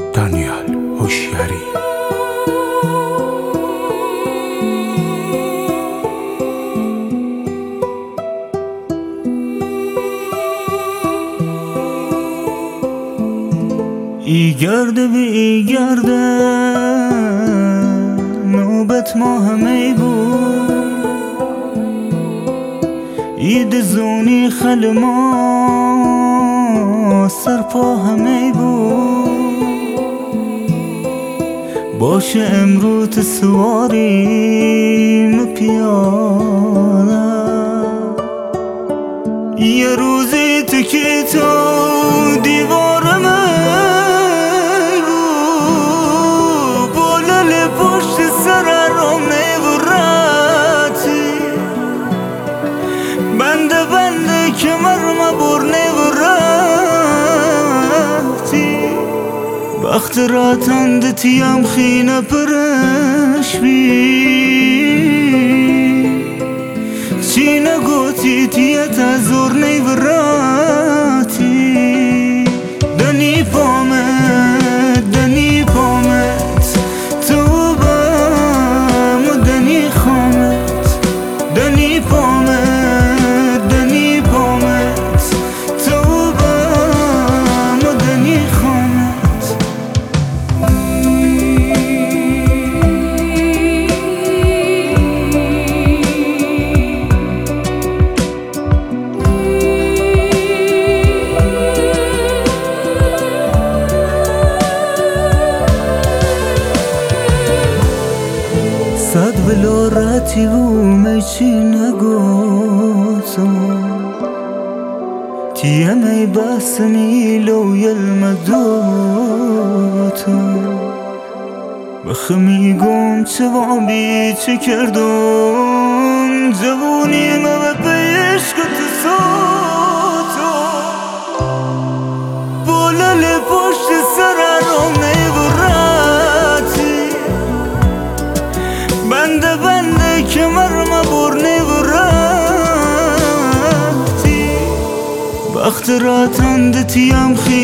دانیال هوشیاری. ای گرده به ای گرده نوبت ما همه بود، اید زونی خل ما سرپا همه بود. باشه امروز سواریم پیاده، یه روزی تو که تو دیوارم بنده کمر برنه و رفتی، وقت راتند تیم خینه پرش بی چی نگوتی تیت ازورنه و راتی. دنی پامت دنی پامت تو بام و دنی خامت، دنی پامت صد ولارتی و میچی نگوتو تیم ای بس میلو یلمدوتو بخمیگم چه وابی چه کردم جوونی ما به پیش کت سوتو بولل پشت سر رو میبراتی، بنده کمر برنه و رفتی، وقت راتند تیم خیلی